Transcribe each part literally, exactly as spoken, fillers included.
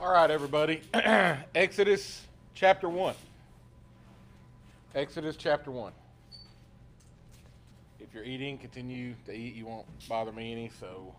All right, everybody. Exodus chapter one. Exodus chapter one. If you're eating, continue to eat. You won't bother me any, so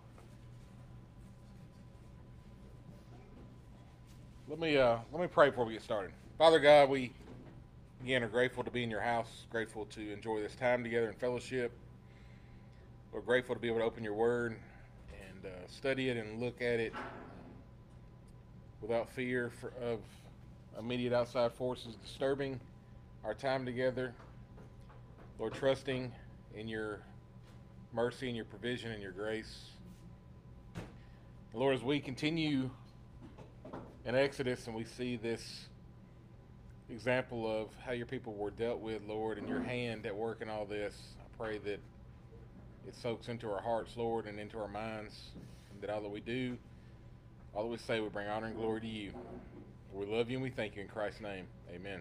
let me uh, let me pray before we get started. Father God, we again are grateful to be in your house, grateful to enjoy this time together in fellowship. We're grateful to be able to open your word and uh, study it and look at it without fear for, of immediate outside forces disturbing our time together. Lord, trusting in your mercy and your provision and your grace. Lord, as we continue in Exodus and we see this example of how your people were dealt with, Lord, and your hand at work in all this, I pray that it soaks into our hearts, Lord, and into our minds, and that all that we do, all that we say, we bring honor and glory to you. We love you and we thank you in Christ's name. Amen.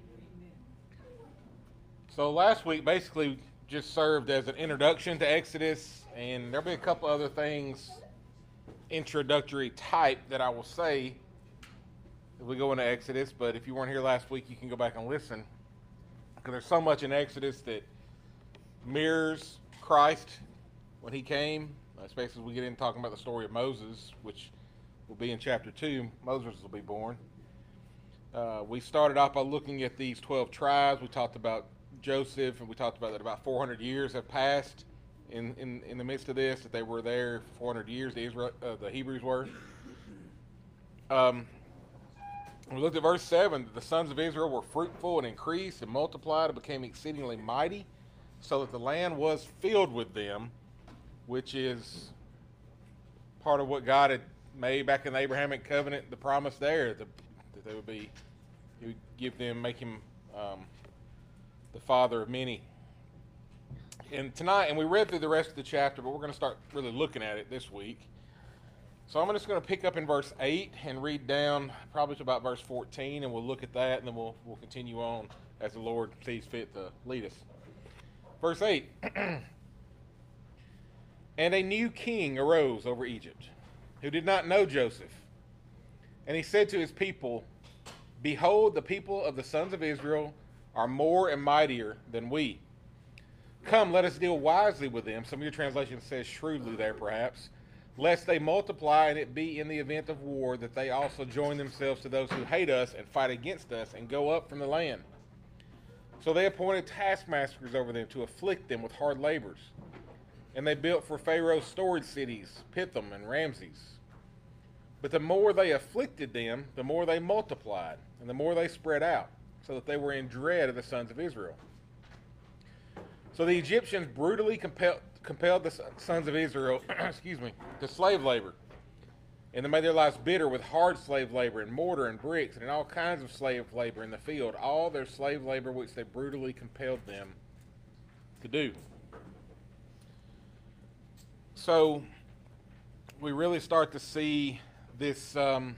So last week basically just served as an introduction to Exodus, and there'll be a couple other things, introductory type, that I will say as we go into Exodus. But if you weren't here last week, you can go back and listen, because there's so much in Exodus that mirrors Christ when he came, especially as we get into talking about the story of Moses, which will be in chapter two. Moses will be born. Uh, we started off by looking at these twelve tribes. We talked about Joseph, and we talked about that about four hundred years have passed in, in, in the midst of this, that they were there for four hundred years, the, Israel, uh, the Hebrews were. Um, we looked at verse seven, that the sons of Israel were fruitful and increased and multiplied and became exceedingly mighty, so that the land was filled with them, which is part of what God had made back in the Abrahamic covenant, the promise there, the, that they would be, he would give them, make him um, the father of many. And tonight, and we read through the rest of the chapter, but we're going to start really looking at it this week. So I'm just going to pick up in verse eight and read down probably to about verse fourteen, and we'll look at that, and then we'll we'll continue on as the Lord sees fit to lead us. Verse eight. And a new king arose over Egypt, who did not know Joseph. And he said to his people, Behold, the people of the sons of Israel are more and mightier than we. Come, let us deal wisely with them. Some of your translations says shrewdly there, perhaps. Lest they multiply, and it be in the event of war that they also join themselves to those who hate us and fight against us and go up from the land. So they appointed taskmasters over them to afflict them with hard labors. And they built for Pharaoh storage cities, Pithom and Ramses. But the more they afflicted them, the more they multiplied, and the more they spread out, so that they were in dread of the sons of Israel. So the Egyptians brutally compelled, compelled the sons of Israel excuse me, to slave labor. And they made their lives bitter with hard slave labor and mortar and bricks and in all kinds of slave labor in the field, all their slave labor which they brutally compelled them to do. So we really start to see this um,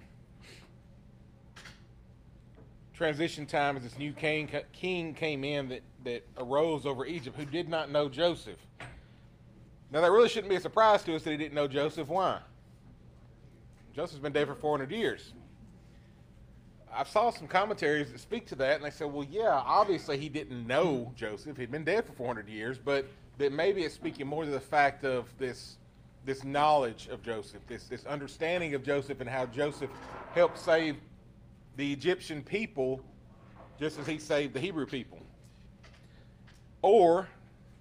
transition time as this new king, king came in that, that arose over Egypt, who did not know Joseph. Now that really shouldn't be a surprise to us that he didn't know Joseph. Why? Joseph's been dead for four hundred years. I saw some commentaries that speak to that, and they said, well, yeah, obviously he didn't know Joseph. He'd been dead for four hundred years, but that maybe it's speaking more to the fact of this this knowledge of Joseph, this, this understanding of Joseph and how Joseph helped save the Egyptian people just as he saved the Hebrew people. Or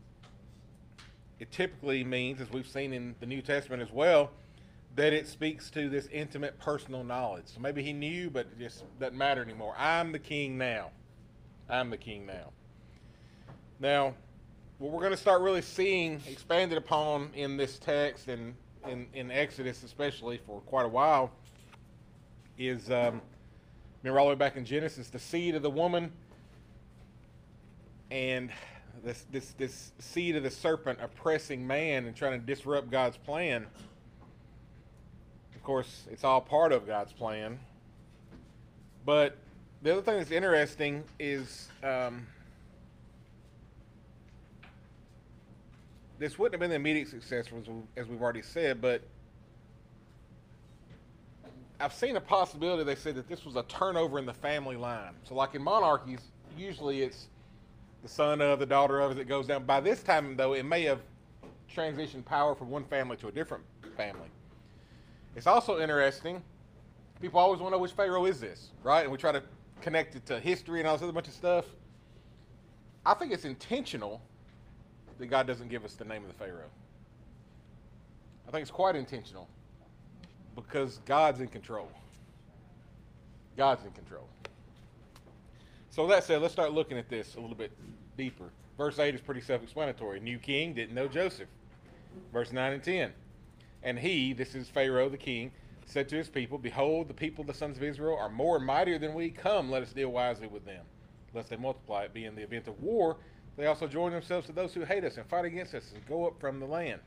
it typically means, as we've seen in the New Testament as well, that it speaks to this intimate personal knowledge. So maybe he knew, but it just doesn't matter anymore. I'm the king now. I'm the king now. Now, what we're going to start really seeing expanded upon in this text and in, in Exodus especially for quite a while is, um, remember all the way back in Genesis, the seed of the woman and this, this, this seed of the serpent oppressing man and trying to disrupt God's plan. Of course, it's all part of God's plan. But the other thing that's interesting is um, this wouldn't have been the immediate success, as we've already said, but I've seen a possibility. They said that this was a turnover in the family line. So, like in monarchies, usually it's the son of, the daughter of, as it goes down. By this time, though, it may have transitioned power from one family to a different family. It's also interesting. People always want to know which Pharaoh is this, right? And we try to connect it to history and all this other bunch of stuff. I think it's intentional that God doesn't give us the name of the Pharaoh. I think it's quite intentional because God's in control. God's in control. So with that said, let's start looking at this a little bit deeper. Verse eight is pretty self-explanatory. New king didn't know Joseph. Verse nine and ten. And he, this is Pharaoh the king, said to his people, behold, the people of the sons of Israel are more mightier than we. Come, let us deal wisely with them, lest they multiply. It be in the event of war, they also join themselves to those who hate us and fight against us and go up from the land.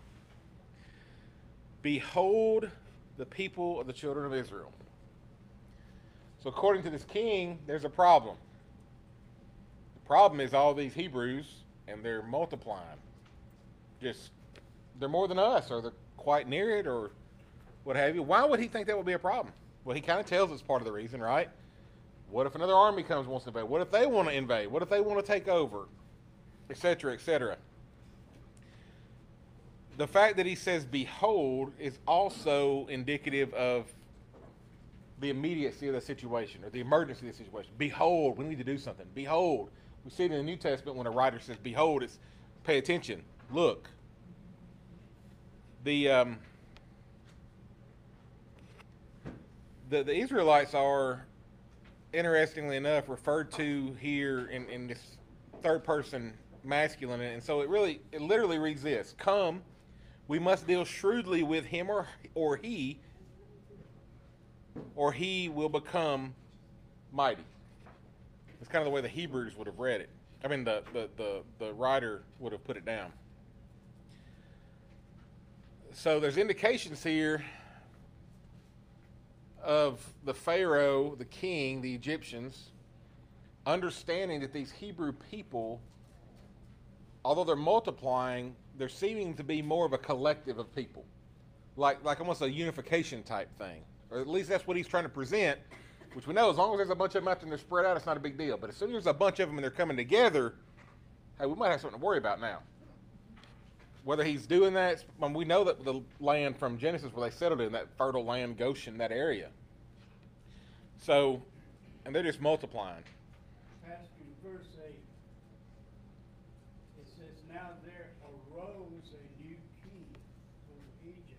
Behold, the people of the children of Israel. So according to this king, there's a problem. The problem is all these Hebrews, and they're multiplying. Just, they're more than us, or they're quite near it, or what have you. Why would he think that would be a problem? Well, he kind of tells us part of the reason, right? What if another army comes and wants to invade? What if they want to invade? What if they want to take over? Etc., et cetera. The fact that he says, behold, is also indicative of the immediacy of the situation, or the emergency of the situation. Behold, we need to do something. Behold. We see it in the New Testament when a writer says, behold, it's pay attention. Look. The, um, the, the Israelites are, interestingly enough, referred to here in, in this third person masculine. And so it really, it literally reads this. Come, we must deal shrewdly with him or, or he, or he will become mighty. It's kind of the way the Hebrews would have read it. I mean, the, the, the, the writer would have put it down. So there's indications here of the Pharaoh, the king, the Egyptians, understanding that these Hebrew people, although they're multiplying, they're seeming to be more of a collective of people. Like, like almost a unification type thing. Or at least that's what he's trying to present, which we know as long as there's a bunch of them out there and they're spread out, it's not a big deal. But as soon as there's a bunch of them and they're coming together, hey, we might have something to worry about now. Whether he's doing that, I mean, we know that the land from Genesis where they settled in, that fertile land, Goshen, that area. So, and they're just multiplying. Pastor, in verse eight, it says, now there arose a new king over Egypt.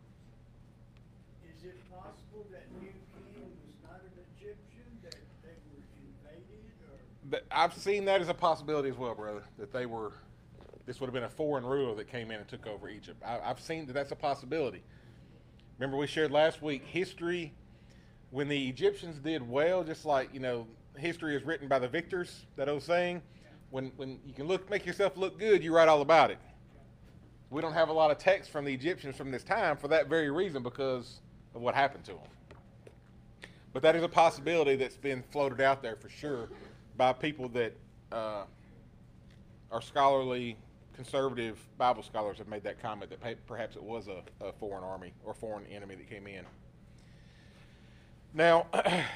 Is it possible that new king was not an Egyptian, that they were invaded? Or? But I've seen that as a possibility as well, brother, that they were... This would have been a foreign ruler that came in and took over Egypt. I, I've seen that that's a possibility. Remember we shared last week, history, when the Egyptians did well, just like, you know, history is written by the victors, that old saying. When, when you can look, make yourself look good, you write all about it. We don't have a lot of text from the Egyptians from this time for that very reason, because of what happened to them. But that is a possibility that's been floated out there for sure by people that uh, are scholarly, conservative Bible scholars have made that comment that perhaps it was a, a foreign army or foreign enemy that came in. Now,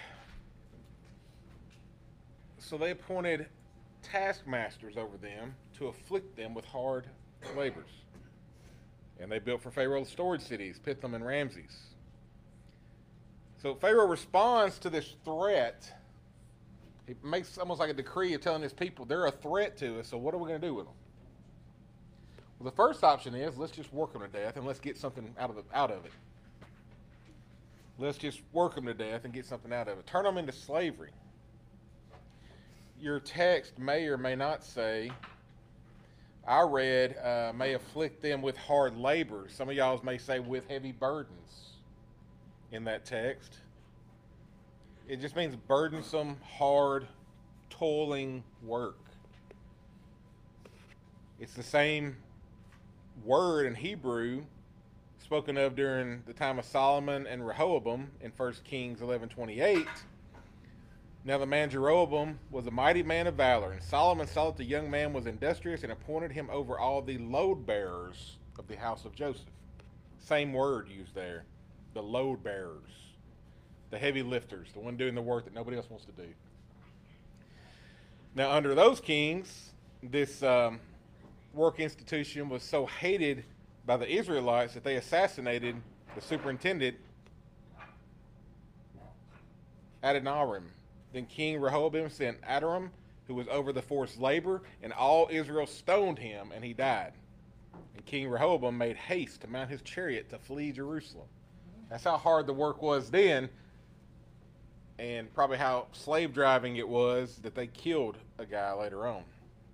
so they appointed taskmasters over them to afflict them with hard labors. And they built for Pharaoh storage cities, Pithom and Ramses. So Pharaoh responds to this threat. He makes almost like a decree of telling his people, they're a threat to us, so what are we going to do with them? Well, the first option is, let's just work them to death and let's get something out of, the, out of it. Let's just work them to death and get something out of it. Turn them into slavery. Your text may or may not say, I read, uh, may afflict them with hard labor. Some of y'all may say with heavy burdens in that text. It just means burdensome, hard, toiling work. It's the same word in Hebrew spoken of during the time of Solomon and Rehoboam in First Kings eleven twenty-eight. Now the man Jeroboam was a mighty man of valor, and Solomon saw that the young man was industrious and appointed him over all the load bearers of the house of Joseph. Same word used there, the load bearers. the heavy lifters, the one doing the work that nobody else wants to do. Now, under those kings, this um, work institution was so hated by the Israelites that they assassinated the superintendent, Adoniram. Then King Rehoboam sent Adoram, who was over the forced labor, and all Israel stoned him, and he died. And King Rehoboam made haste to mount his chariot to flee Jerusalem. That's how hard the work was then, and probably how slave driving it was that they killed a guy later on.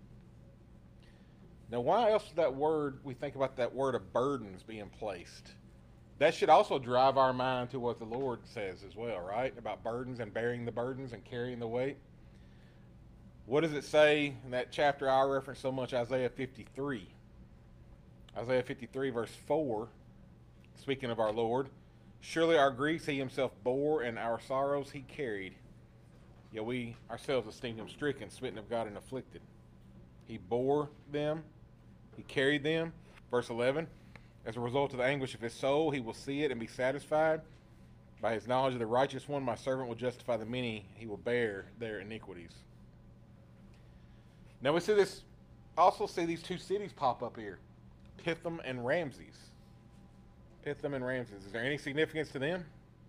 Now, why else is that word, we think about that word of burdens being placed? That should also drive our mind to what the Lord says as well, right? About burdens and bearing the burdens and carrying the weight. What does it say in that chapter I reference so much, Isaiah fifty-three? Isaiah fifty-three, verse four, speaking of our Lord, surely our griefs he himself bore, and our sorrows he carried. Yet we ourselves esteemed him stricken, smitten of God, and afflicted. He bore them, he carried them. Verse eleven, as a result of the anguish of his soul, he will see it and be satisfied. By his knowledge of the righteous one, my servant will justify the many. He will bear their iniquities. Now we see this, also see these two cities pop up here, Pithom and Ramses. Pithom and Ramses. Is there any significance to them?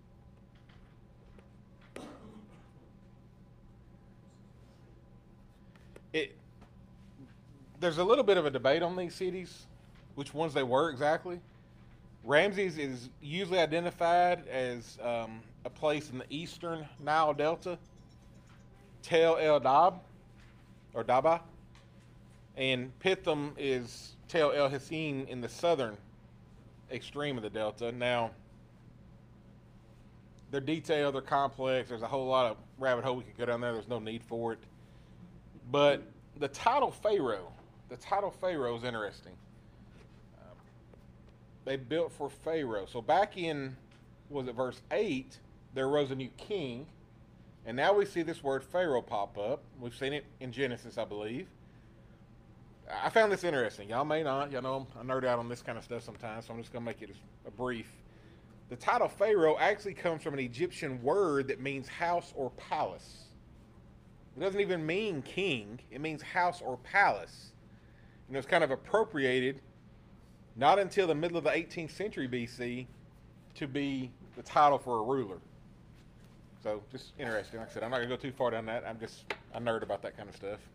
It. There's a little bit of a debate on these cities, which ones they were exactly. Ramses is usually identified as um, a place in the eastern Nile Delta, Tel El Dab, or Daba, and Pithom is Tel El Hassin in the southern extreme of the Delta. Now, they're detailed, they're complex, there's a whole lot of rabbit hole we could go down there, there's no need for it. But the title Pharaoh, the title Pharaoh is interesting. Uh, they built for Pharaoh. So back in, was it verse eight, there arose a new king, and now we see this word Pharaoh pop up. We've seen it in Genesis, I believe. I found this interesting. Y'all may not. Y'all know I nerd out on this kind of stuff sometimes, so I'm just going to make it a brief. The title Pharaoh actually comes from an Egyptian word that means house or palace. It doesn't even mean king. It means house or palace. You know, it's kind of appropriated not until the middle of the eighteenth century B C to be the title for a ruler. So, just interesting. Like I said, I'm not going to go too far down that. I'm just a nerd about that kind of stuff.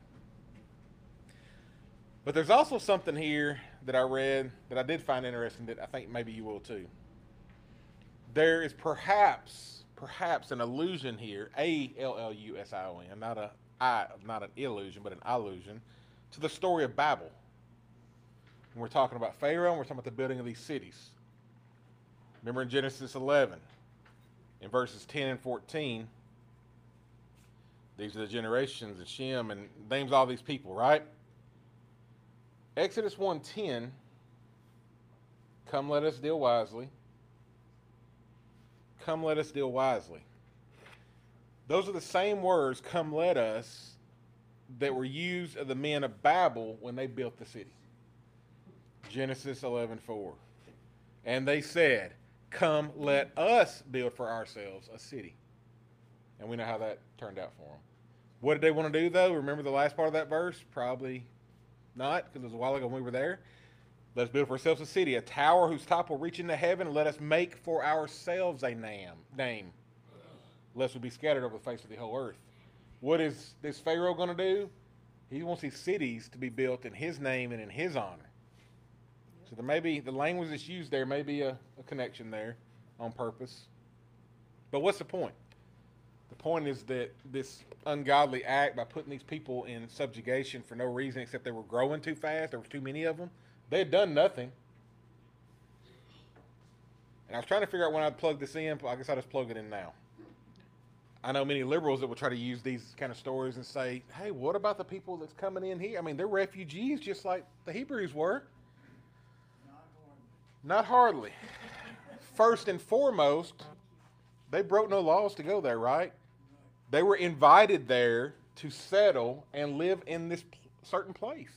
But there's also something here that I read that I did find interesting that I think maybe you will too. There is perhaps, perhaps an allusion here, A L L U S I O N, not a I, not an illusion, but an allusion, to the story of Babel. And we're talking about Pharaoh, and we're talking about the building of these cities. Remember in Genesis eleven, in verses ten and fourteen, these are the generations of Shem, and names all these people, right? Exodus one ten, come let us deal wisely. Come let us deal wisely. Those are the same words, come let us, that were used of the men of Babel when they built the city. Genesis eleven four. And they said, come let us build for ourselves a city. And we know how that turned out for them. What did they want to do, though? Remember the last part of that verse? Probably not, because it was a while ago when we were there. Let's build for ourselves a city, a tower whose top will reach into heaven. Let us make for ourselves a name, name, lest we be scattered over the face of the whole earth. What is this Pharaoh going to do? He wants these cities to be built in his name and in his honor. So there may be, the language that's used there may be a, a connection there on purpose. But what's the point? The point is that this ungodly act by putting these people in subjugation for no reason except they were growing too fast, there were too many of them, they had done nothing. And I was trying to figure out when I'd plug this in, but I guess I'll just plug it in now. I know many liberals that will try to use these kind of stories and say, hey, what about the people that's coming in here? I mean, they're refugees just like the Hebrews were. Not hardly. First and foremost, they broke no laws to go there, right? They were invited there to settle and live in this certain place.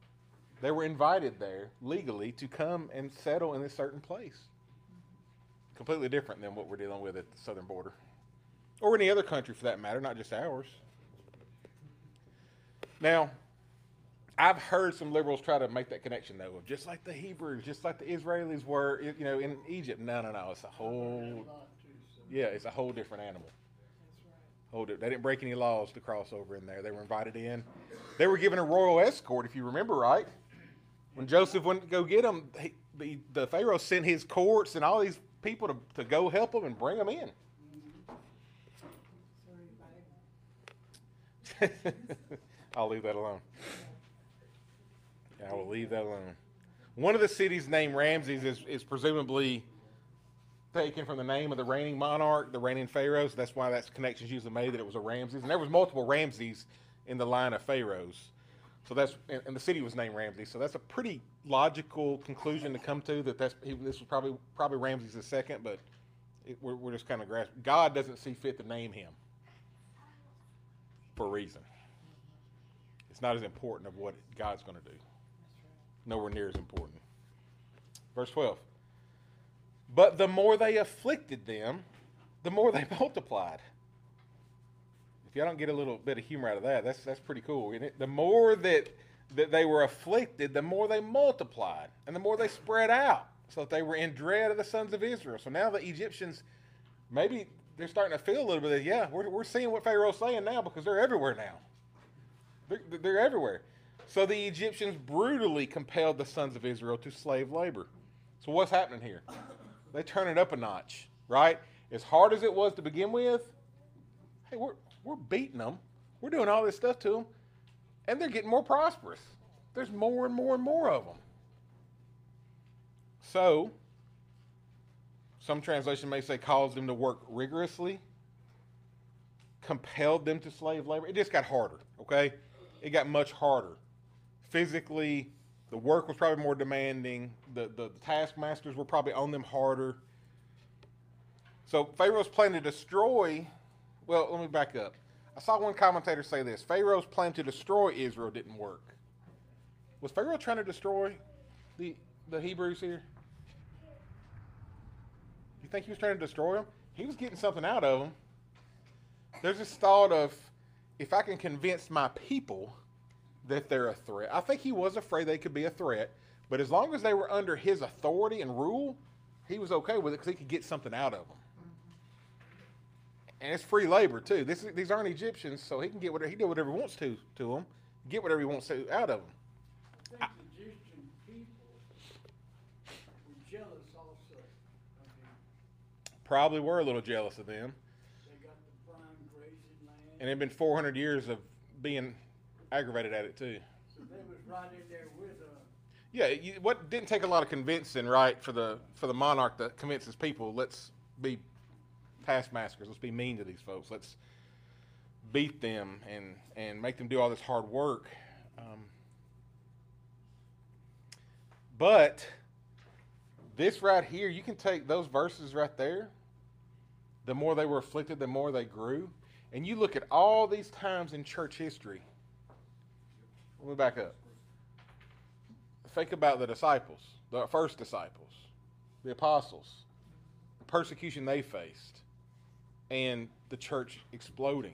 They were invited there legally to come and settle in this certain place. completely different than what we're dealing with at the southern border. Or any other country for that matter, not just ours. Now, I've heard some liberals try to make that connection, though, of just like the Hebrews, just like the Israelis were, you know, in Egypt. No, no, no. It's a whole, yeah, it's a whole different animal. Hold it. They didn't break any laws to cross over in there. They were invited in. They were given a royal escort, if you remember right. When Joseph went to go get them, he, the, the Pharaoh sent his courts and all these people to, to go help them and bring them in. I'll leave that alone. I will leave that alone. One of the cities named Ramses is, is presumably taken from the name of the reigning monarch, the reigning pharaohs. That's why that connection's usually made, that it was a Ramses. And there was multiple Ramses in the line of pharaohs. So that's, and, and the city was named Ramses. So that's a pretty logical conclusion to come to, that that's, he, this was probably probably Ramses the second, but it, we're, we're just kind of grasping. God doesn't see fit to name him for a reason. It's not as important of what God's going to do. Nowhere near as important. Verse twelve. But the more they afflicted them, the more they multiplied. If y'all don't get a little bit of humor out of that, that's that's pretty cool, isn't it? The more that, that they were afflicted, the more they multiplied, and the more they spread out, so that they were in dread of the sons of Israel. So now the Egyptians, maybe they're starting to feel a little bit of, yeah, we're, we're seeing what Pharaoh's saying now, because they're everywhere now. They're, they're everywhere. So the Egyptians brutally compelled the sons of Israel to slave labor. So what's happening here? They turn it up a notch, right? As hard as it was to begin with, hey, we're, we're beating them. We're doing all this stuff to them, and they're getting more prosperous. There's more and more and more of them. So, some translation may say caused them to work rigorously, compelled them to slave labor. It just got harder, okay? It got much harder. Physically, the work was probably more demanding. The, the, the taskmasters were probably on them harder. So Pharaoh's plan to destroy, well, let me back up. I saw one commentator say this. Pharaoh's plan to destroy Israel didn't work. Was Pharaoh trying to destroy the, the Hebrews here? You think he was trying to destroy them? He was getting something out of them. There's this thought of, if I can convince my people that they're a threat. I think he was afraid they could be a threat, but as long as they were under his authority and rule, he was okay with it because he could get something out of them. And it's free labor too. This, these aren't Egyptians, so he can get whatever he did whatever he wants to to them, get whatever he wants to out of them. I think the Egyptian people were jealous also of him. Probably were a little jealous of them. They got the prime grazing land. And it'd been four hundred years of being aggravated at it too. So they was right in there with uh Yeah, you, what didn't take a lot of convincing, right, for the for the monarch to convince his people, let's be taskmasters, let's be mean to these folks, let's beat them and, and make them do all this hard work. Um, but this right here, you can take those verses right there, the more they were afflicted, the more they grew. And you look at all these times in church history. Let me back up. Think about the disciples, the first disciples, the apostles, the persecution they faced, and the church exploding.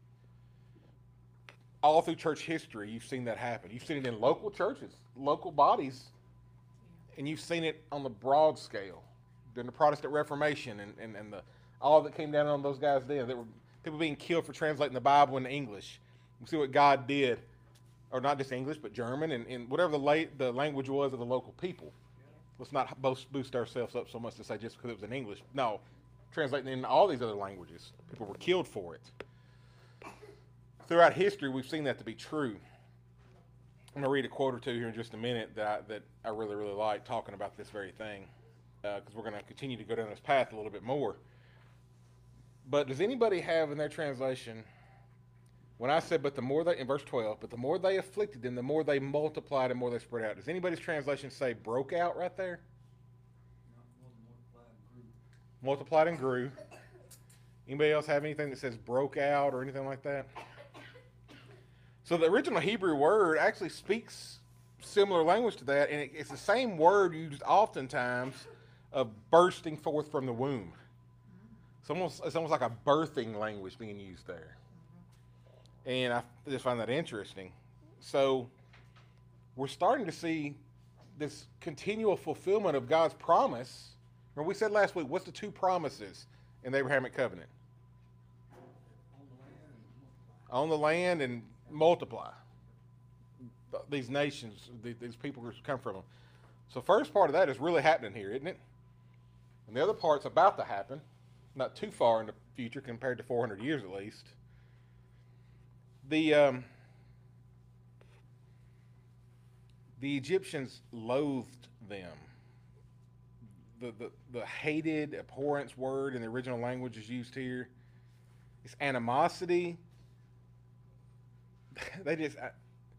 All through church history, you've seen that happen. You've seen it in local churches, local bodies, and you've seen it on the broad scale during the Protestant Reformation and, and, and the all that came down on those guys then. There were people being killed for translating the Bible into English. You see what God did. Or not just English, but German, and, and whatever the, late, the language was of the local people. Let's not boast, boost ourselves up so much to say just because it was in English. No, translating in all these other languages. People were killed for it. Throughout history, we've seen that to be true. I'm going to read a quote or two here in just a minute that I, that I really, really like talking about this very thing, because uh, we're going to continue to go down this path a little bit more. But does anybody have in their translation... When I said, but the more they, in verse twelve, but the more they afflicted them, the more they multiplied and more they spread out. Does anybody's translation say broke out right there? Multiplied and grew. Anybody else have anything that says broke out or anything like that? So the original Hebrew word actually speaks similar language to that, and it, it's the same word used oftentimes of bursting forth from the womb. It's almost, it's almost like a birthing language being used there. And I just find that interesting. So we're starting to see this continual fulfillment of God's promise. Remember we said last week, what's the two promises in the Abrahamic covenant? On the land and multiply. These nations, these people who come from them. So first part of that is really happening here, isn't it? And the other part's about to happen, not too far in the future compared to four hundred years at least. The um, the Egyptians loathed them. The, the the hated, abhorrence word in the original language is used here. It's animosity. They just, I,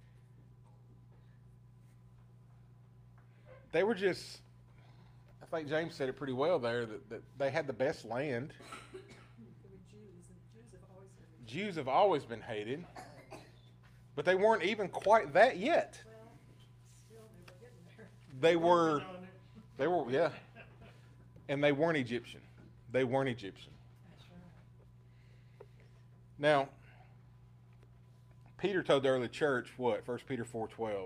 they were just, I think James said it pretty well there, that, that they had the best land. They were Jews, and Jews have always been. Jews have always been hated, but they weren't even quite that yet. Well, still, they were getting there. They were, they were, yeah. And they weren't Egyptian. They weren't Egyptian. That's right. Now, Peter told the early church what? First Peter four twelve.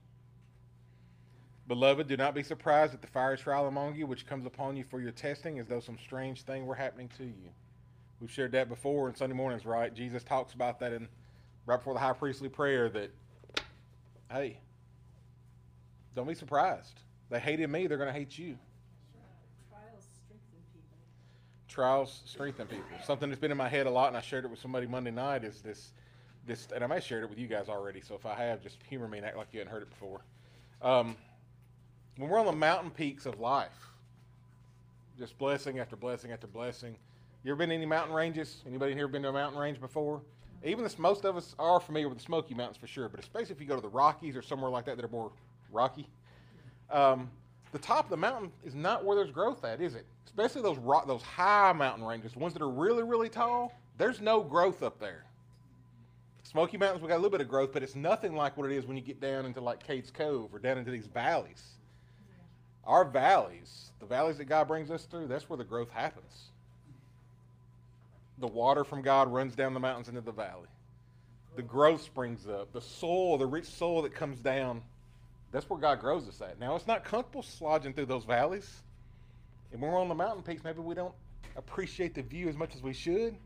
Beloved, do not be surprised at the fiery trial among you, which comes upon you for your testing, as though some strange thing were happening to you. We've shared that before in Sunday mornings, right? Jesus talks about that in right before the high priestly prayer that, hey, don't be surprised. They hated me, they're going to hate you. Trials strengthen people. Trials strengthen people. Something that's been in my head a lot, and I shared it with somebody Monday night, is this, this, and I may have shared it with you guys already, so if I have, just humor me and act like you hadn't heard it before. Um, when we're on the mountain peaks of life, just blessing after blessing after blessing. You ever been to any mountain ranges? Anybody in here been to a mountain range before? Even this, most of us are familiar with the Smoky Mountains for sure, but especially if you go to the Rockies or somewhere like that that are more rocky. Um, the top of the mountain is not where there's growth at, is it? Especially those rock, those high mountain ranges, the ones that are really, really tall. There's no growth up there. Smoky Mountains, we got a little bit of growth, but it's nothing like what it is when you get down into like Cades Cove or down into these valleys. Our valleys, the valleys that God brings us through, that's where the growth happens. The water from God runs down the mountains into the valley. The growth springs up. The soil, the rich soil that comes down, that's where God grows us at. Now, it's not comfortable slogging through those valleys. And when we're on the mountain peaks, maybe we don't appreciate the view as much as we should.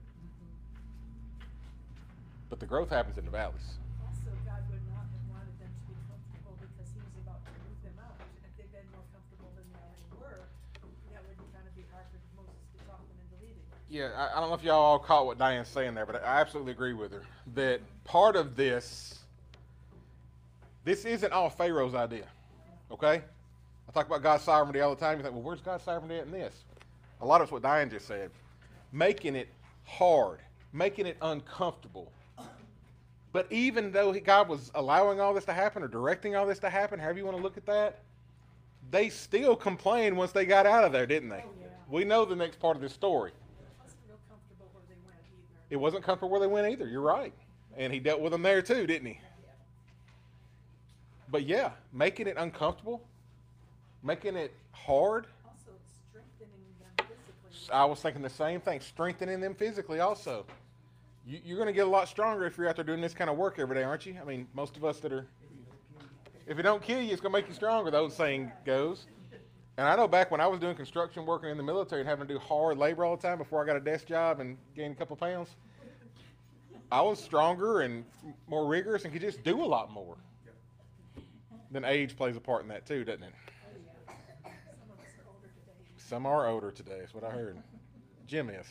But the growth happens in the valleys. Also, God would not have wanted them to be comfortable because he was about to move them out. If they'd been more comfortable than they already were, that would kind of be hard for Moses to talk them into leaving. Yeah, I, I don't know if y'all all caught what Diane's saying there, but I absolutely agree with her. That part of this, this isn't all Pharaoh's idea, okay? I talk about God's sovereignty all the time. You think, well, where's God's sovereignty in this? A lot of it's what Diane just said. Making it hard, making it uncomfortable. But even though God was allowing all this to happen or directing all this to happen, however you want to look at that, they still complained once they got out of there, didn't they? Oh, yeah. We know the next part of this story. It wasn't real comfortable where they went either. It wasn't comfortable where they went either. You're right. And he dealt with them there too, didn't he? Yeah. But yeah, making it uncomfortable, making it hard. Also, strengthening them physically. I was thinking the same thing, strengthening them physically also. You, you're going to get a lot stronger if you're out there doing this kind of work every day, aren't you? I mean, most of us that are, if it don't kill you, it's going to make you stronger, the old saying goes. And I know back when I was doing construction, working in the military and having to do hard labor all the time before I got a desk job and gained a couple of pounds, I was stronger and more rigorous and could just do a lot more. Then age plays a part in that too, doesn't it? Oh, yeah. Some of us are older today. Some are older today, is what I heard. Jim is.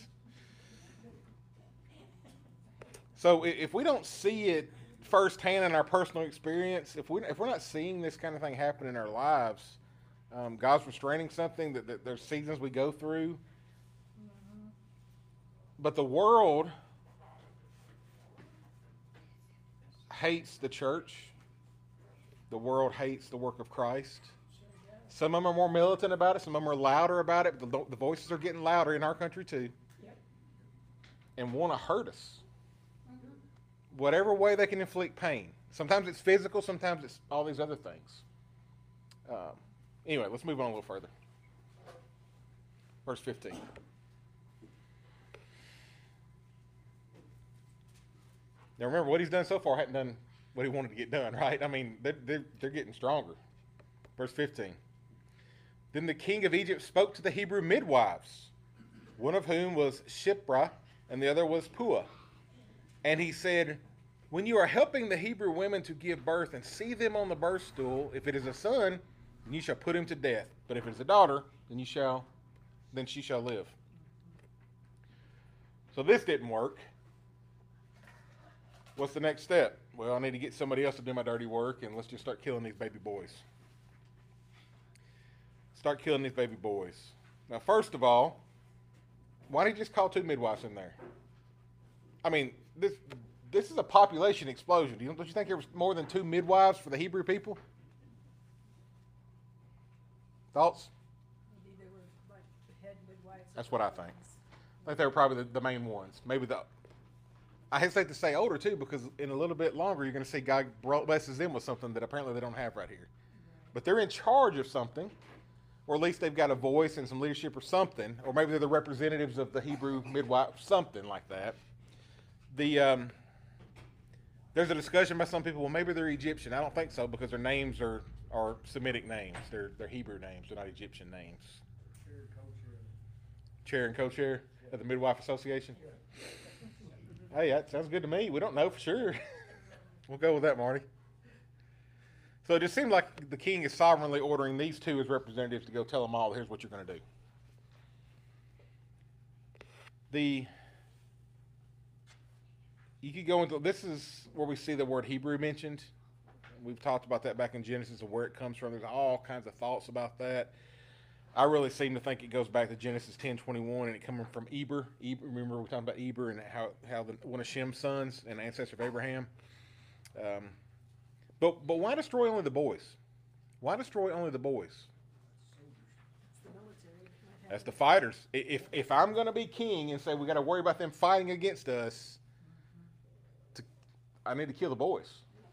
So if we don't see it firsthand in our personal experience, if, we, if we're not seeing this kind of thing happen in our lives, um, God's restraining something, that, that there's seasons we go through. Mm-hmm. But the world hates the church. The world hates the work of Christ. Some of them are more militant about it. Some of them are louder about it. But the, the voices are getting louder in our country too. Yep. And want to hurt us. Whatever way they can inflict pain. Sometimes it's physical, sometimes it's all these other things. Um, anyway, let's move on a little further. Verse fifteen. Now remember, what he's done so far hadn't done what he wanted to get done, right? I mean, they're, they're, they're getting stronger. Verse fifteen. Then the king of Egypt spoke to the Hebrew midwives, one of whom was Shiphrah, and the other was Puah. And he said, when you are helping the Hebrew women to give birth and see them on the birth stool, if it is a son, then you shall put him to death. But if it is a daughter, then you shall, then she shall live. So this didn't work. What's the next step? Well, I need to get somebody else to do my dirty work, and let's just start killing these baby boys. Start killing these baby boys. Now, first of all, why did he just call two midwives in there? I mean, this this is a population explosion. Do you, don't you think there was more than two midwives for the Hebrew people? Thoughts? Maybe they were like the head midwives. or That's what I think. ones. I think they were probably the, the main ones. Maybe the, I hesitate to say older too, because in a little bit longer, you're going to see God blesses them with something that apparently they don't have right here. But they're in charge of something, or at least they've got a voice and some leadership or something, or maybe they're the representatives of the Hebrew midwife, something like that. The um, there's a discussion by some people, well, maybe they're Egyptian. I don't think so, because their names are, are Semitic names. They're, they're Hebrew names. They're not Egyptian names. Chair and co-chair of the Midwife Association? Hey, that sounds good to me. We don't know for sure. We'll go with that, Marty. So it just seems like the king is sovereignly ordering these two as representatives to go tell them all, here's what you're going to do. The, you could go into, this is where we see the word Hebrew mentioned. We've talked about that back in Genesis and where it comes from. There's all kinds of thoughts about that. I really seem to think it goes back to Genesis ten twenty-one and it coming from Eber. Eber, remember we were talking about Eber and how, how the, one of Shem's sons and ancestor of Abraham. Um, but but why destroy only the boys? Why destroy only the boys? It's the military. It might have That's the to- fighters. I- If if I'm going to be king and say we got to worry about them fighting against us, to, I need to kill the boys.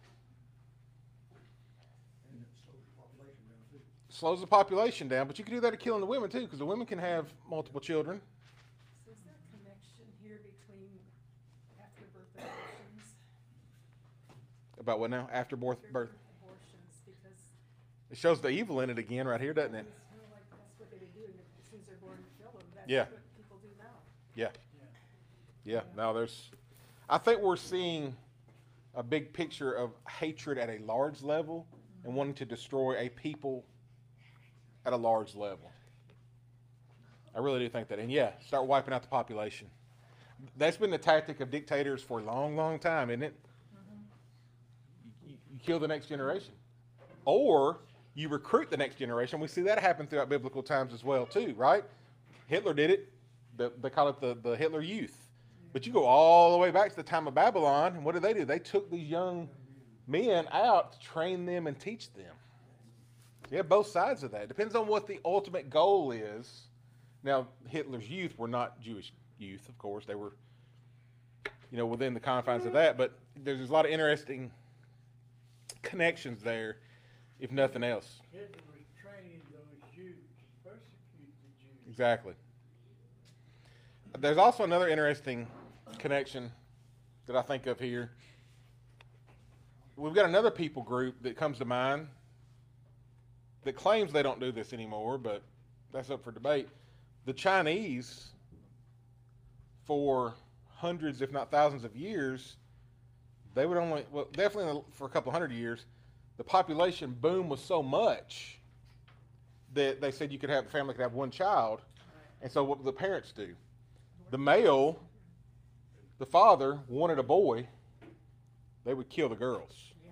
Slows the population down, but you can do that to killing the women too, because the women can have multiple children. So is there a connection here between afterbirth abortions? About what now? After birth, birth. Afterbirth abortions, because It shows the evil in it again right here, doesn't it? it's kind of like that's what they were doing as soon as they're born, kill them. That's Yeah. what people do now. Yeah. Yeah. Now there's, I think we're seeing a big picture of hatred at a large level and wanting to destroy a people at a large level. I really do think that. And yeah, start wiping out the population. That's been the tactic of dictators for a long, long time, isn't it? You, you kill the next generation. Or you recruit the next generation. We see that happen throughout biblical times as well, too, right? Hitler did it. The, they call it the, the Hitler Youth. But you go all the way back to the time of Babylon, and what did they do? They took these young men out to train them and teach them. You have both sides of that. It depends on what the ultimate goal is. Now, Hitler's youth were not Jewish youth, of course. They were, you know, within the confines of that. But there's, there's a lot of interesting connections there, if nothing else. Hitler was training those Jews to persecute the Jews. Exactly. There's also another interesting connection that I think of here. We've got another people group that comes to mind that claims they don't do this anymore, but that's up for debate. The Chinese, for hundreds, if not thousands of years, they would only, well, definitely for a couple hundred years, the population boom was so much that they said you could have, the family could have one child. And so what would the parents do? The male, the father, wanted a boy, they would kill the girls. Yeah.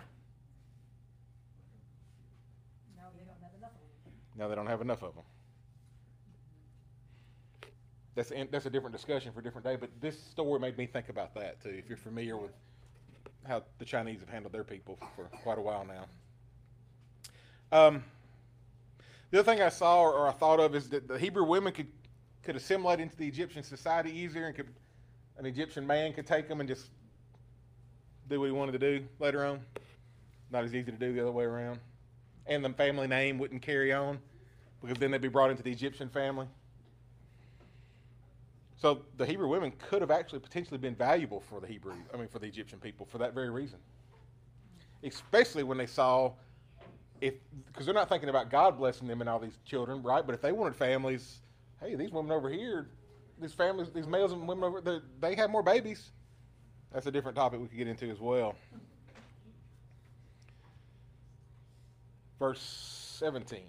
Now they don't have enough of them. Now they don't have enough of them. That's a, that's a different discussion for a different day, but this story made me think about that too, if you're familiar with how the Chinese have handled their people for quite a while now. Um, the other thing I saw or, or I thought of is that the Hebrew women could, could assimilate into the Egyptian society easier, and could an Egyptian man could take them and just do what he wanted to do later on. Not as easy to do the other way around. And the family name wouldn't carry on, because then they'd be brought into the Egyptian family. So the Hebrew women could have actually potentially been valuable for the Hebrew, I mean, for the Egyptian people for that very reason. Especially when they saw, if because they're not thinking about God blessing them and all these children, right? But if they wanted families, hey, these women over here, these families, these males and women over there, they have more babies. That's a different topic we could get into as well. Verse seventeen.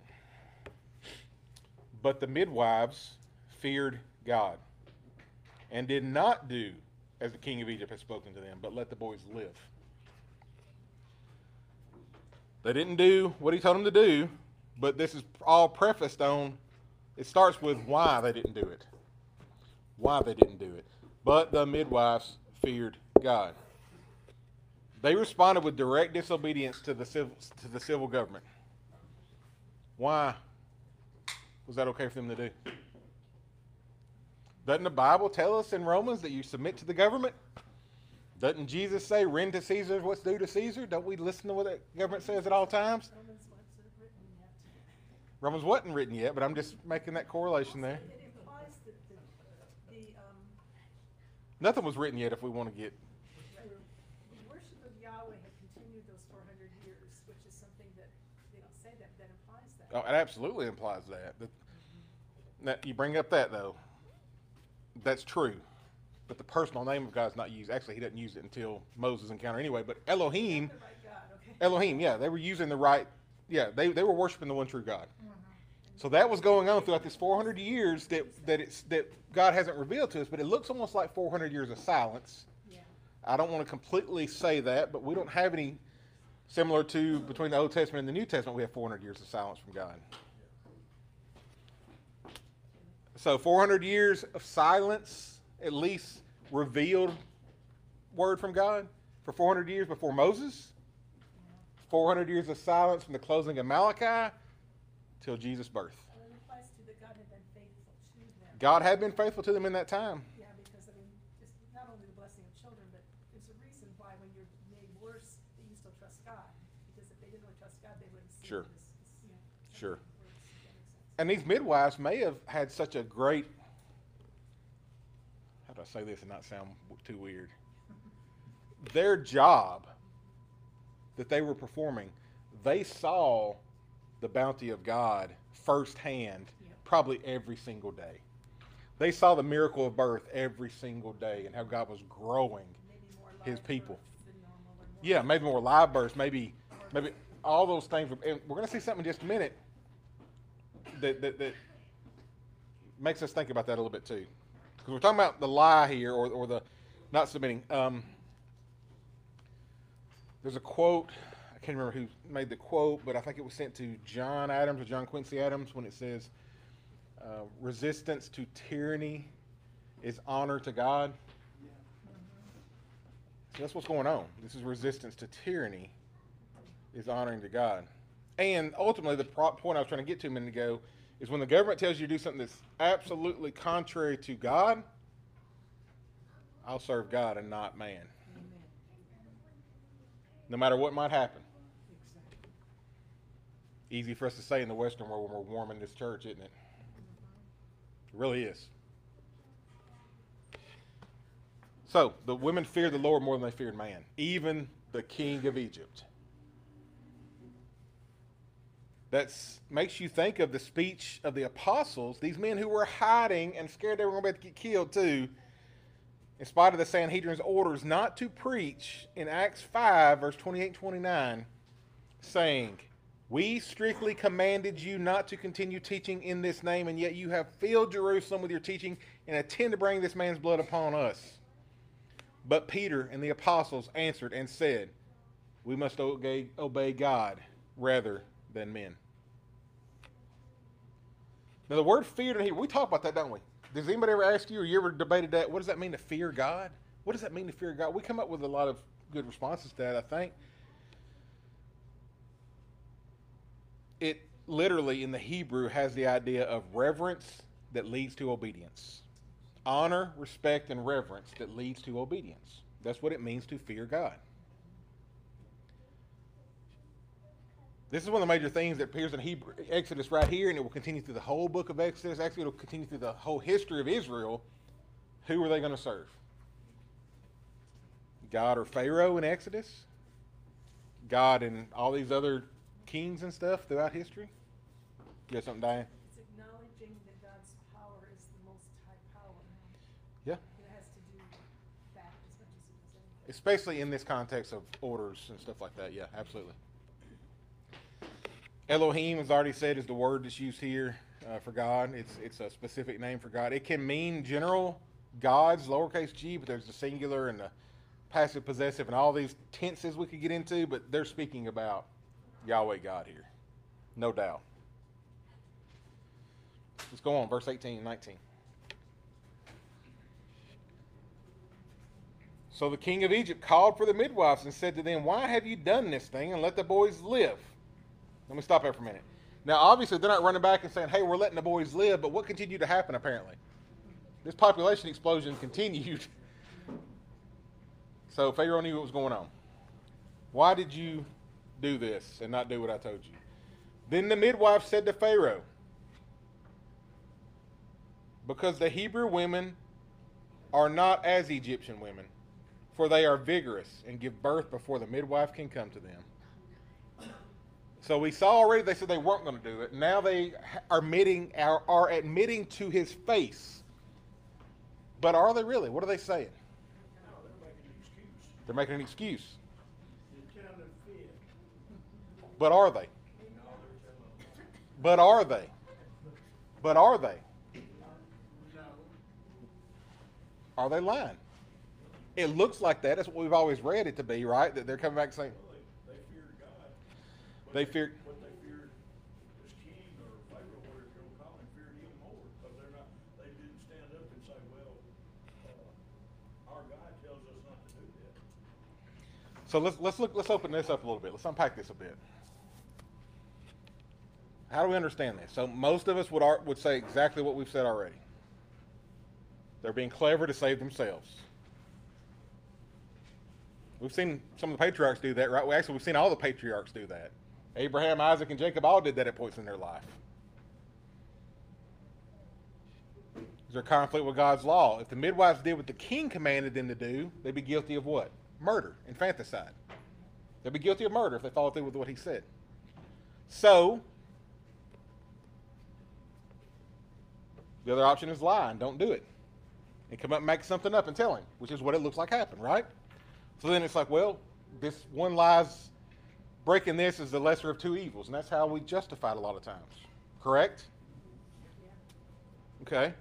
But the midwives feared God and did not do as the king of Egypt had spoken to them, but let the boys live. They didn't do what he told them to do, but this is all prefaced on, it starts with why they didn't do it. Why they didn't do it. But the midwives feared God. They responded with direct disobedience to the civil, to the civil government. Why was that okay for them to do? Doesn't the Bible tell us in Romans that you submit to the government? Doesn't Jesus say, rend to Caesar what's due to Caesar? Don't we listen to what the government says at all times? Romans wasn't written yet. Romans wasn't written yet, but I'm just making that correlation there. It implies that the, the, um, Nothing was written yet if we want to get... the worship of Yahweh had continued those four hundred years, which is something that, they don't say that, that implies that. Oh, it absolutely implies that. That- Now, you bring up that, though. That's true. But the personal name of God's not used. Actually, he doesn't use it until Moses' encounter anyway. But Elohim, The right God, okay. Elohim, yeah, they were using the right, yeah, they, they were worshiping the one true God. So that was going on throughout this four hundred years that, that, it's, that God hasn't revealed to us, but it looks almost like four hundred years of silence. Yeah. I don't want to completely say that, but we don't have any similar to between the Old Testament and the New Testament. We have four hundred years of silence from God. So four hundred years of silence, at least revealed word from God for four hundred years before Moses. four hundred years of silence from the closing of Malachi till Jesus' birth. Well, it implies to that God had been faithful to them. God had been faithful to them in that time. Yeah, because, I mean, it's not only the blessing of children, but there's a reason why when you're made worse, that you still trust God. Because if they didn't really trust God, they wouldn't see Sure. this, this, you know, Sure. worse, if that makes sense. And these midwives may have had such a great, how do I say this and not sound too weird? Their job that they were performing, they saw the bounty of God firsthand Yep. probably every single day. They saw the miracle of birth every single day and how God was growing Maybe more his live people. births than normal or more. Yeah, maybe more live births, maybe maybe all those things. And we're going to see something in just a minute that, that, that makes us think about that a little bit too. Because we're talking about the lie here, or, or the not submitting. Um, there's a quote, I can't remember who made the quote, but I think it was sent to John Adams or John Quincy Adams when it says, uh, resistance to tyranny is honor to God. So that's what's going on. This is resistance to tyranny is honoring to God. And ultimately, the pro- point I was trying to get to a minute ago is when the government tells you to do something that's absolutely contrary to God, I'll serve God and not man. Amen. No matter what might happen. Exactly. Easy for us to say in the Western world when we're warm in this church, isn't it? It really is. So, the women feared the Lord more than they feared man, even the king of Egypt. That makes you think of the speech of the apostles, these men who were hiding and scared they were going to get killed too, in spite of the Sanhedrin's orders not to preach in Acts five, verse twenty-eight and twenty-nine, saying, we strictly commanded you not to continue teaching in this name, and yet you have filled Jerusalem with your teaching and intend to bring this man's blood upon us. But Peter and the apostles answered and said, we must obey, obey God rather than men. Now, the word feared in here, we talk about that, don't we? Does anybody ever ask you, or you ever debated that? What does that mean to fear God? What does that mean to fear God? We come up with a lot of good responses to that, I think. It literally, in the Hebrew, has the idea of reverence that leads to obedience. Honor, respect, and reverence that leads to obedience. That's what it means to fear God. This is one of the major things that appears in Hebrew, Exodus right here, and it will continue through the whole book of Exodus. Actually, it will continue through the whole history of Israel. who were they going to serve? God or Pharaoh in Exodus? God and all these other kings and stuff throughout history? You got something, Diane? It's acknowledging that God's power is the most high power. Yeah. It has to do that as much as it does anything. Especially in this context of orders and stuff like that. Yeah, absolutely. Elohim, as already said, is the word that's used here uh, for God. It's it's a specific name for God. It can mean general gods, lowercase g, but there's the singular and the passive possessive and all these tenses we could get into, but they're speaking about Yahweh God here. No doubt. Let's go on, verse eighteen and nineteen. So the king of Egypt called for the midwives and said to them, "Why have you done this thing, and let the boys live?" Let me stop there for a minute. Now, obviously, they're not running back and saying, "Hey, we're letting the boys live," but what continued to happen, apparently? This population explosion continued. So Pharaoh knew what was going on. "Why did you do this and not do what I told you?" Then the midwife said to Pharaoh, "Because the Hebrew women are not as Egyptian women, for they are vigorous and give birth before the midwife can come to them." So we saw already they said they weren't going to do it. Now they are admitting, are, are admitting to his face. But are they really? What are they saying? No, they're making an excuse. They're making an excuse. They're counterfeit. But are they? No, they're telling. But are they? But are they? No. Are they lying? It looks like that. That's what we've always read it to be, right? That they're coming back saying Well, they, they feared God. But they feared. What they feared, this king or Pharaoh, whatever you're gonna call him, feared him more because they're not. They didn't stand up and say, "Well, uh, our God tells us not to do that." So let's let's look let's open this up a little bit. Let's unpack this a bit. How do we understand this? So most of us would ar- would say exactly what we've said already. They're being clever to save themselves. We've seen some of the patriarchs do that, right? We actually we've seen all the patriarchs do that. Abraham, Isaac, and Jacob all did that at points in their life. Is there conflict with God's law? If the midwives did what the king commanded them to do, they'd be guilty of what? Murder, infanticide. They'd be guilty of murder if they followed through with what he said. So, the other option is lie and don't do it. And come up and make something up and tell him, which is what it looks like happened, right? So then it's like, well, this one lie's breaking this is the lesser of two evils, and that's how we justify it a lot of times. Correct? Okay.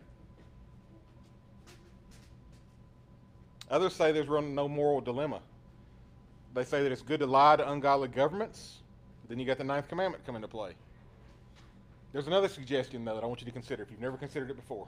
Others say there's really no moral dilemma. They say that it's good to lie to ungodly governments. Then you got the ninth commandment come into play. There's another suggestion, though, that I want you to consider if you've never considered it before.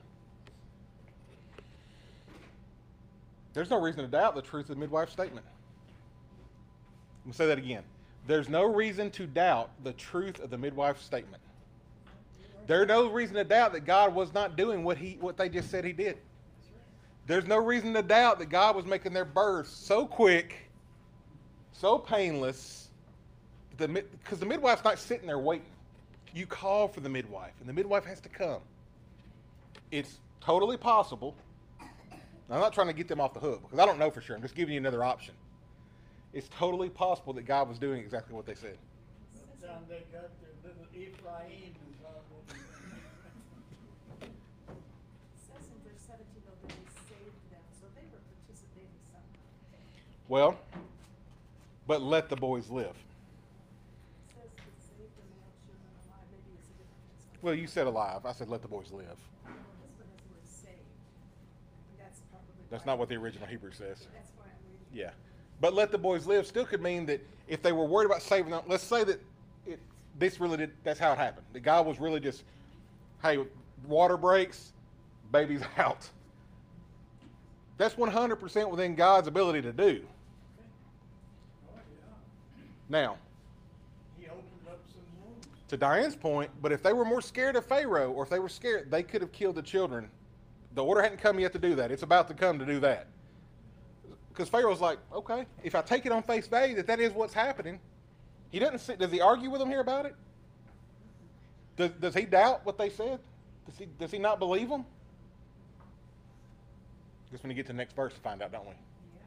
There's no reason to doubt the truth of the midwife's statement. I'm going to say that again. There's no reason to doubt the truth of the midwife's statement. There's no reason to doubt that God was not doing what he what they just said he did. There's no reason to doubt that God was making their births so quick, so painless, because the, the midwife's not sitting there waiting. You call for the midwife, and the midwife has to come. It's totally possible. I'm not trying to get them off the hook, because I don't know for sure. I'm just giving you another option. It's totally possible that God was doing exactly what they said. By the time they got their little Ephraim, and God will be. It says in verse seventeen, though, that he saved them, so they were participating somehow. Well, but let the boys live. It says that saved them and children alive, maybe it's a different translation. Well, you said alive. I said let the boys live. Well, this one has the word saved. And that's probably. That's why- not what the original Hebrew says. That's why I'm reading. Yeah. But let the boys live still could mean that if they were worried about saving them, let's say that it, this really did, that's how it happened. That God was really just, hey, water breaks, baby's out. That's one hundred percent within God's ability to do. Oh, yeah. Now, He opened up some wounds. to Diane's point, but if they were more scared of Pharaoh, or if they were scared, they could have killed the children. The order hadn't come yet to do that. It's about to come to do that. Because Pharaoh's like, okay, if I take it on face value that that is what's happening, he doesn't. Sit, does he argue with them here about it? Does, does he doubt what they said? Does he, does he not believe them? Just when you get to the next verse to find out, don't we?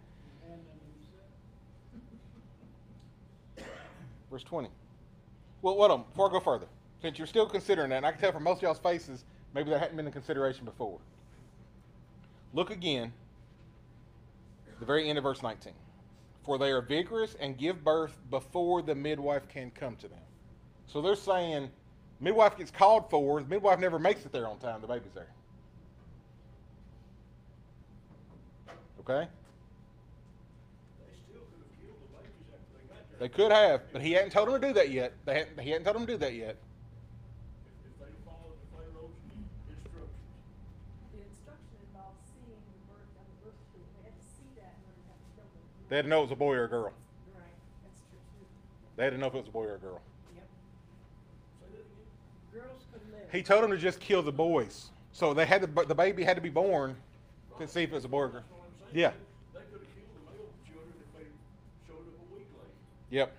Verse twenty. Well, what on? Before I go further, since you're still considering that, and I can tell from most of y'all's faces, maybe that hadn't been in consideration before. Look again, the very end of verse nineteen. For they are vigorous and give birth before the midwife can come to them. So they're saying, midwife gets called for, the midwife never makes it there on time, the baby's there. Okay? They still could have killed the babies after they got there. They could have, but he hadn't told them to do that yet. They hadn't, he hadn't told them to do that yet. If, if they followed the Pharaoh's instructions. The instruction involves seeing the birth on the birth stool. They had to see that in order to have the children. They had to know it was a boy or a girl. Right, that's true too. They had to know if it was a boy or a girl. Yep. Say that again. Girls could live. He told them to just kill the boys. So they had to, the baby had to be born to see if it was a boy or a girl. That's what I'm saying. Yeah. They could have killed the male children if they showed up a week late. Yep.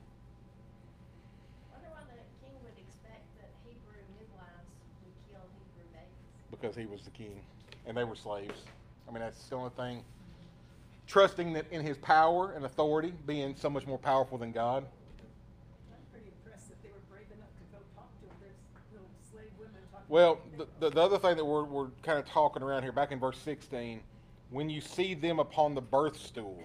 Wonder why the king would expect that Hebrew midwives would kill Hebrew babies. Because he was the king and they were slaves. I mean, that's the only thing. Trusting that in his power and authority, being so much more powerful than God. I'm pretty impressed that they were brave enough to go talk to him. There's little slave women talking. Well, to the, the, the other thing that we're, we're kind of talking around here, back in verse sixteen, when you see them upon the birth stool.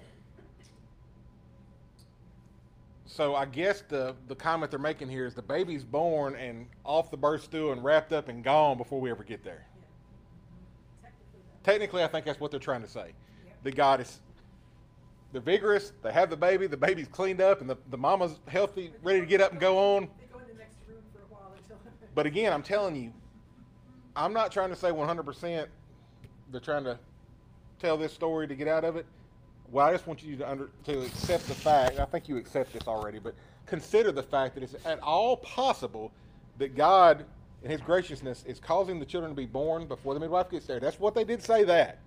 So I guess the, the comment they're making here is the baby's born and off the birth stool and wrapped up and gone before we ever get there. Yeah. Technically, that. Technically, I think that's what they're trying to say. Yeah. The God is, they're vigorous, they have the baby, the baby's cleaned up, and the, the mama's healthy, ready to get up and go on. They go in the next room for a while until. But again, I'm telling you, I'm not trying to say one hundred percent they're trying to tell this story to get out of it. Well, I just want you to under to accept the fact. I think you accept this already, but consider the fact that it's at all possible that God, in His graciousness, is causing the children to be born before the midwife gets there. That's what they did say that.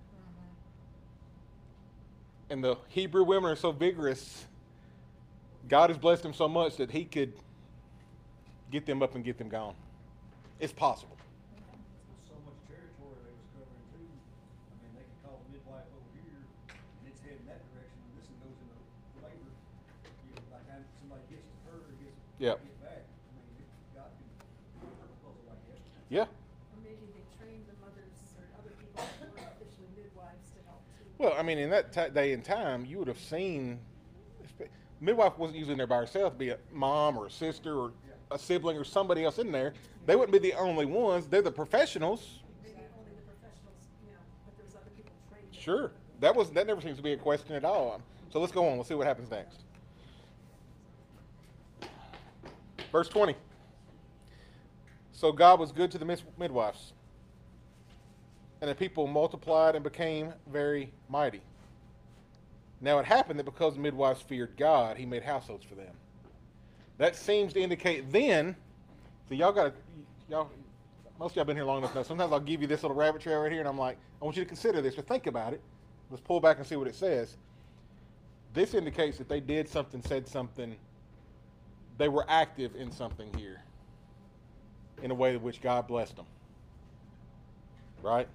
And the Hebrew women are so vigorous. God has blessed them so much that He could get them up and get them gone. It's possible. So much territory they was covering too. I mean, they could call the midwife over here, and it's heading that direction, and this one goes into labor. You know, by the time somebody gets to her, or gets Yep. get back. I mean, it, God can work a puzzle like that. Yeah. Or maybe they trained the mothers or other people who were officially midwives to help too. Well, I mean, in that t- day and time, you would have seen midwife wasn't usually in there by herself. It'd be a mom or a sister or a sibling or somebody else in there. They wouldn't be the only ones. They're the professionals. Maybe only the professionals, you know, but there's other people trained. Sure, that was that never seems to be a question at all. So let's go on. Let's see what happens next. Verse twenty. So God was good to the mis- midwives, and the people multiplied and became very mighty. Now it happened that because the midwives feared God, He made households for them. That seems to indicate then. So y'all got to, y'all. Most of y'all been here long enough now. Sometimes I'll give you this little rabbit trail right here, and I'm like, I want you to consider this or think about it. Let's pull back and see what it says. This indicates that they did something, said something. They were active in something here, in a way in which God blessed them. Right?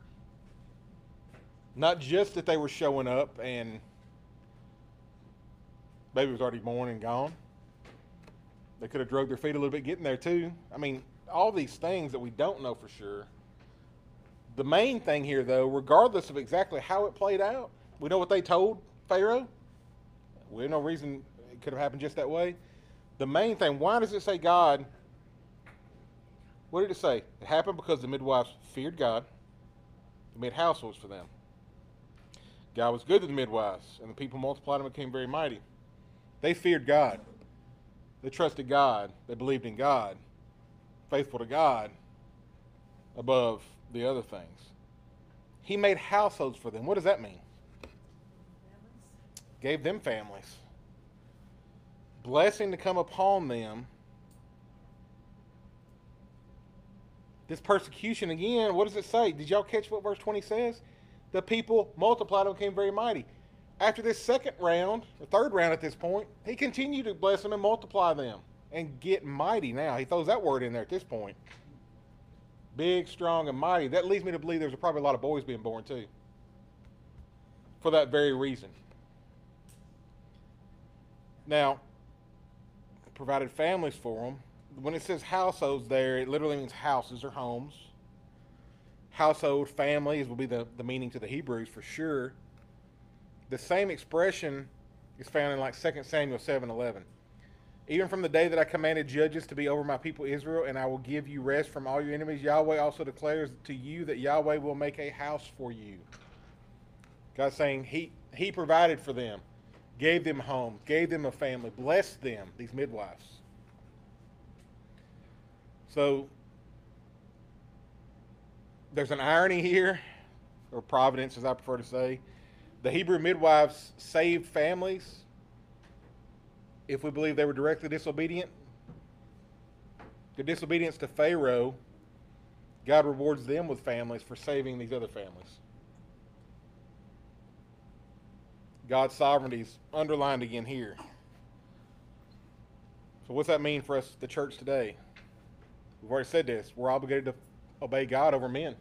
Not just that they were showing up and baby was already born and gone. They could have drugged their feet a little bit getting there too. I mean, all these things that we don't know for sure. The main thing here, though, regardless of exactly how it played out, we know what they told Pharaoh. We have no reason it could have happened just that way. The main thing, why does it say God? What did it say? It happened because the midwives feared God. They made households for them. God was good to the midwives, and the people multiplied and became very mighty. They feared God. They trusted God. They believed in God. Faithful to God above the other things. He made households for them. What does that mean? Families. Gave them families. Blessing to come upon them. This persecution again, what does it say? Did y'all catch what verse twenty says? The people multiplied and became very mighty. After this second round, the third round at this point, he continued to bless them and multiply them and get mighty now. He throws that word in there at this point. Big, strong, and mighty. That leads me to believe there's probably a lot of boys being born too. for that very reason. Now, provided families for them. When it says households there, it literally means houses or homes. Household, families will be the, the meaning to the Hebrews for sure. The same expression is found in like Second Samuel seven eleven. Even from the day that I commanded judges to be over my people Israel, and I will give you rest from all your enemies, Yahweh also declares to you that Yahweh will make a house for you. God's saying he, he provided for them, gave them home, gave them a family, blessed them, these midwives. So, there's an irony here, or providence as I prefer to say. The Hebrew midwives saved families if we believe they were directly disobedient. Their disobedience to Pharaoh, God rewards them with families for saving these other families. God's sovereignty is underlined again here. So what's that mean for us, the church today? We've already said this. We're obligated to obey God over men.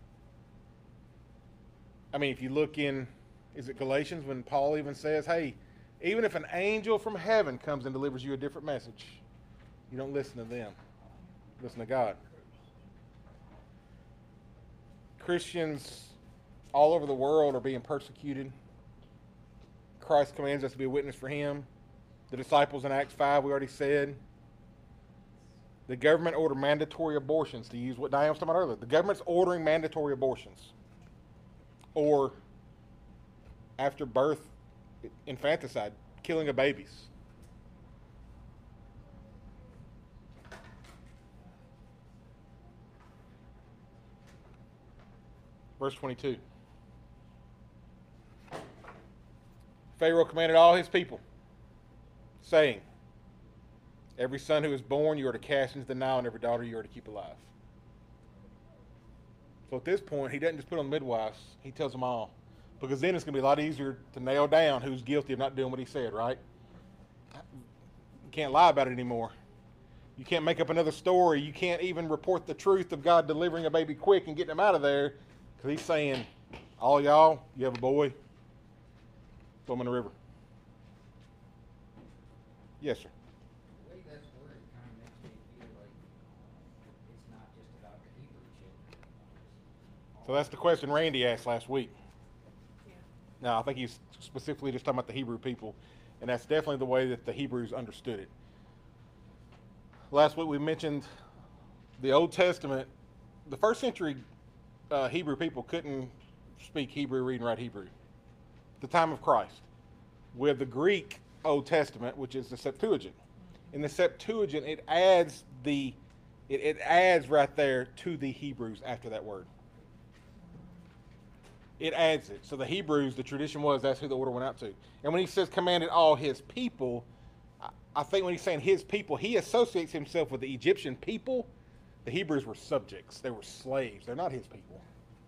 I mean, if you look in, is it Galatians, when Paul even says, hey, even if an angel from heaven comes and delivers you a different message, you don't listen to them. Listen to God. Christians all over the world are being persecuted. Christ commands us to be a witness for him. The disciples in Acts five, we already said. The government ordered mandatory abortions, to use what Diane was talking about earlier. The government's ordering mandatory abortions. Or, after birth, infanticide, killing of babies. Verse twenty-two. Pharaoh commanded all his people, saying, every son who is born you are to cast into the Nile, and every daughter you are to keep alive. So at this point, he doesn't just put on the midwives, he tells them all. Because then it's going to be a lot easier to nail down who's guilty of not doing what he said, right? You can't lie about it anymore. You can't make up another story. You can't even report the truth of God delivering a baby quick and getting him out of there. Because he's saying, all y'all, you have a boy, throw him in the river. Yes, sir. The way that's worded kind of makes me feel like it's not just about the Hebrew children. So that's the question Randy asked last week. Yeah. Now, I think he's specifically just talking about the Hebrew people, and that's definitely the way that the Hebrews understood it. Last week we mentioned the Old Testament. The first century uh, Hebrew people couldn't speak Hebrew, read and write Hebrew. The time of Christ. With the Greek Old Testament, which is the Septuagint. In the Septuagint, it adds the, it, it adds right there to the Hebrews after that word. It adds it. So the Hebrews, the tradition was that's who the order went out to. And when he says commanded all his people, I, I think when he's saying his people, he associates himself with the Egyptian people. The Hebrews were subjects. They were slaves. They're not his people.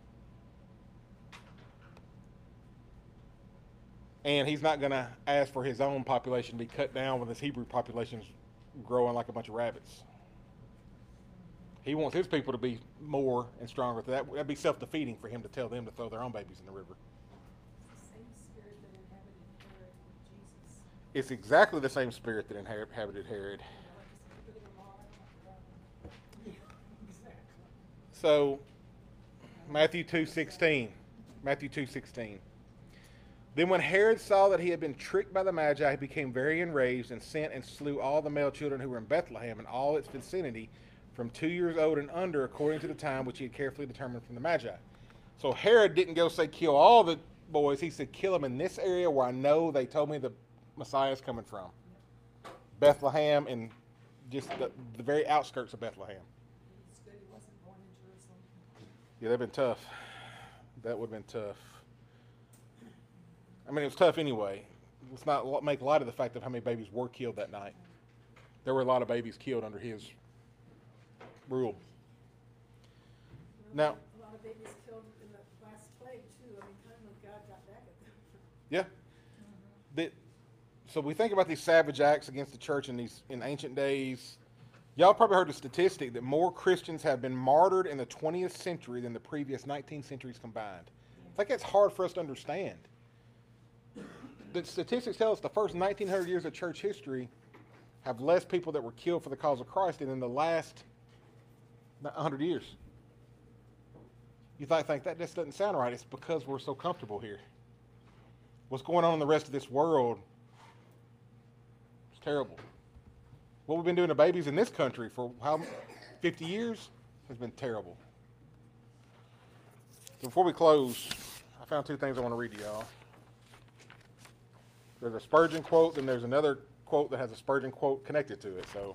And he's not going to ask for his own population to be cut down when this Hebrew population is growing like a bunch of rabbits. He wants his people to be more and stronger. That would be self-defeating for him to tell them to throw their own babies in the river. It's the same spirit that inhabited Herod with Jesus. It's exactly the same spirit that inhabited Herod. You know, just look at them all out. Yeah, exactly. So, Matthew two sixteen. Matthew two sixteen. Then when Herod saw that he had been tricked by the Magi, he became very enraged and sent and slew all the male children who were in Bethlehem and all its vicinity from two years old and under, according to the time which he had carefully determined from the Magi. So Herod didn't go say kill all the boys. He said kill them in this area where I know they told me the Messiah is coming from. Bethlehem and just the, the very outskirts of Bethlehem. It's good he wasn't born in Jerusalem. Yeah, they've been tough. That would have been tough. I mean, it was tough anyway. Let's not make light of the fact of how many babies were killed that night. There were a lot of babies killed under his rule. Now, A lot of babies killed in the last plague too. I mean, finally God got back at them. yeah. The, so we think about these savage acts against the church in these in ancient days. Y'all probably heard the statistic that more Christians have been martyred in the twentieth century than the previous nineteen centuries combined. I think that's hard for us to understand. the statistics tell us the first nineteen hundred years of church history have less people that were killed for the cause of Christ than in the last one hundred years. You might think that just doesn't sound right. It's because we're so comfortable here. What's going on in the rest of this world is terrible. What we've been doing to babies in this country for how fifty years has been terrible. So before we close, I found two things I want to read to y'all. There's a Spurgeon quote, and there's another quote that has a Spurgeon quote connected to it. So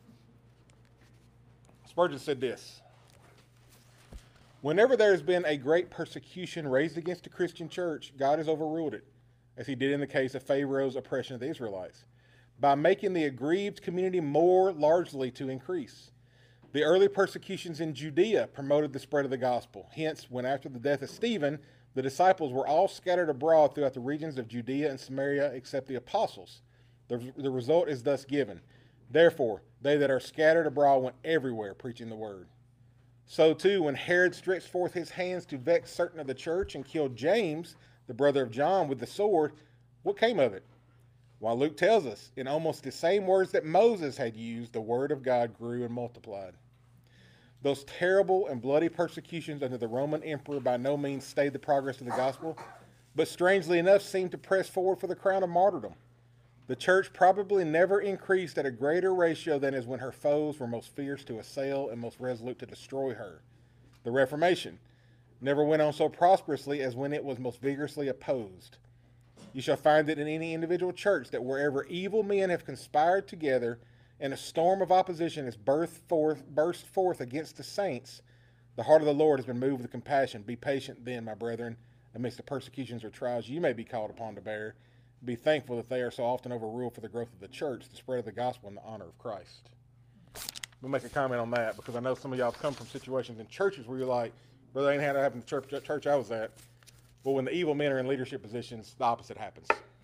Spurgeon said this: whenever there has been a great persecution raised against the Christian church, God has overruled it, as he did in the case of Pharaoh's oppression of the Israelites, by making the aggrieved community more largely to increase. The early persecutions in Judea promoted the spread of the gospel. Hence, when after the death of Stephen, the disciples were all scattered abroad throughout the regions of Judea and Samaria except the apostles, the, the result is thus given: therefore, they that are scattered abroad went everywhere preaching the word. So too, when Herod stretched forth his hands to vex certain of the church and killed James, the brother of John, with the sword, what came of it? While Luke tells us, in almost the same words that Moses had used, the word of God grew and multiplied. Those terrible and bloody persecutions under the Roman emperor by no means stayed the progress of the gospel, but strangely enough seemed to press forward for the crown of martyrdom. The church probably never increased at a greater ratio than as when her foes were most fierce to assail and most resolute to destroy her. The Reformation never went on so prosperously as when it was most vigorously opposed. You shall find it in any individual church that wherever evil men have conspired together and a storm of opposition has burst forth, burst forth against the saints, the heart of the Lord has been moved with compassion. Be patient then, my brethren, amidst the persecutions or trials you may be called upon to bear. Be thankful that they are so often overruled for the growth of the church, the spread of the gospel, and the honor of Christ. We'll make a comment on that because I know some of y'all have come from situations in churches where you're like, brother, ain't had it happen in the church, church I was at. But when the evil men are in leadership positions, the opposite happens.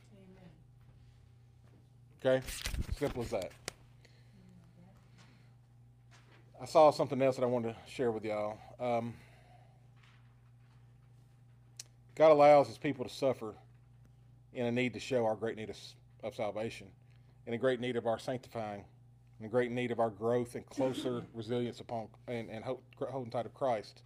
Amen. Okay? Simple as that. I saw something else that I wanted to share with y'all. Um, God allows his people to suffer in a need to show our great need of, of salvation, in a great need of our sanctifying, in a great need of our growth and closer resilience upon and, and hope, holding tight of Christ.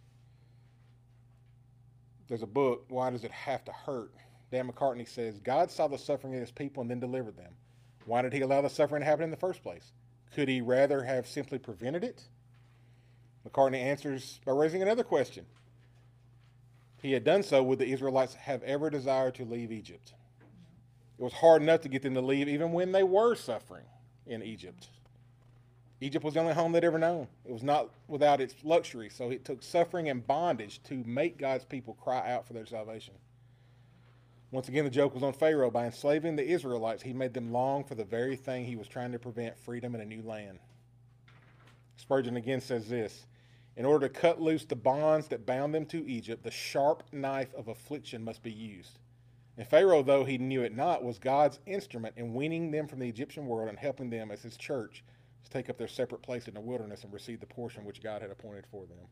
There's a book, Why Does It Have to Hurt? Dan McCartney says, God saw the suffering of his people and then delivered them. Why did he allow the suffering to happen in the first place? Could he rather have simply prevented it? McCartney answers by raising another question. He had done so, would the Israelites have ever desired to leave Egypt? It was hard enough to get them to leave even when they were suffering in Egypt. Egypt was the only home they'd ever known. It was not without its luxury, so it took suffering and bondage to make God's people cry out for their salvation. Once again, the joke was on Pharaoh. By enslaving the Israelites, he made them long for the very thing he was trying to prevent, freedom in a new land. Spurgeon again says this: in order to cut loose the bonds that bound them to Egypt, the sharp knife of affliction must be used. And Pharaoh, though he knew it not, was God's instrument in weaning them from the Egyptian world and helping them as his church to take up their separate place in the wilderness and receive the portion which God had appointed for them.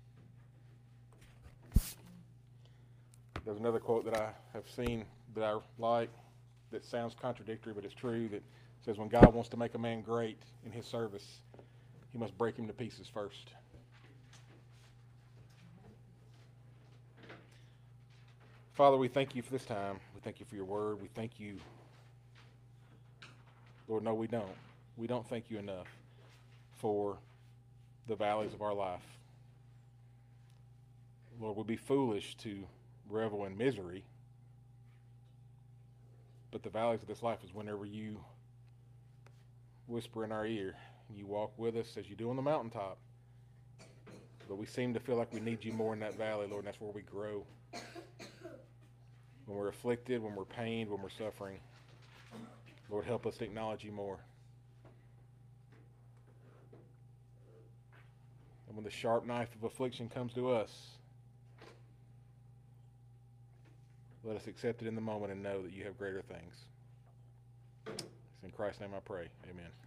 There's another quote that I have seen that I like that sounds contradictory, but it's true, that says when God wants to make a man great in his service, he must break him to pieces first. Father, we thank you for this time. We thank you for your word. We thank you. Lord, no, we don't. We don't thank you enough for the valleys of our life. Lord, we'd be foolish to revel in misery, but the valleys of this life is whenever you whisper in our ear and you walk with us as you do on the mountaintop. But we seem to feel like we need you more in that valley, Lord, and that's where we grow. When we're afflicted, when we're pained, when we're suffering, Lord, help us to acknowledge you more. And when the sharp knife of affliction comes to us, let us accept it in the moment and know that you have greater things. It's in Christ's name I pray. Amen.